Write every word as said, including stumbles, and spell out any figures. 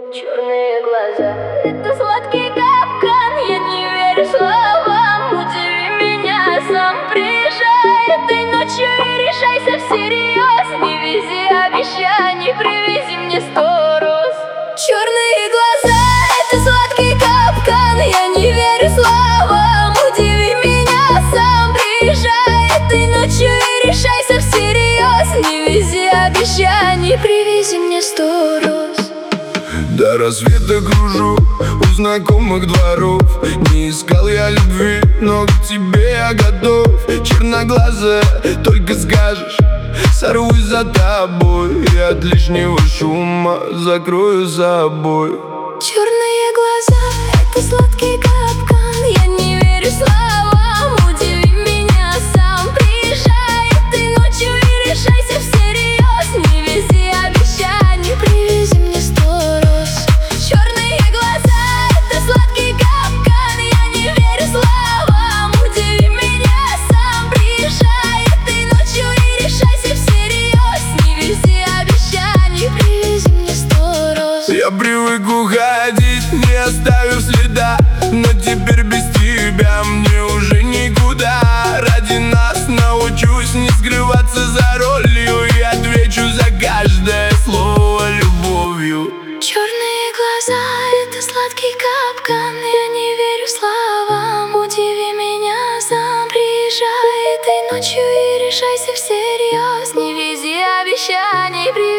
Черные глаза — это сладкий капкан. Я не верю словам, удиви меня сам. Приезжай этой ночью и решайся всерьез. Не вези обещаний, привези мне сто роз. Черные глаза — это сладкий капкан. Я не верю словам, удиви меня сам. Приезжай этой ночью и решайся всерьез. Не вези обещаний, привези мне сто роз. До рассвета кружу у знакомых дворов. Не искал я любви, но к тебе я готов. Черноглазая, только скажешь, сорвусь за тобой. И от лишнего шума закрою собой. Черные глаза — это сладкий капкан. Я не верю словам, удиви меня сам. Приезжай этой ночью и решайся всерьез. Не вези обещаний, привези мне сто роз. Черные глаза — это сладкий капкан. Я не верю словам, удиви меня сам. Приезжай этой ночью и решайся всерьез. Не вези обещаний, привези мне сто роз. Я привык уходить, не оставив следа, но теперь без тебя мне уже никуда. Ради нас научусь не скрываться за ролью, и отвечу за каждое слово любовью. Черные глаза — это сладкий капкан. Я не верю словам, удиви меня сам. Приезжай этой ночью и решайся всерьез. Не вези обещаний, привези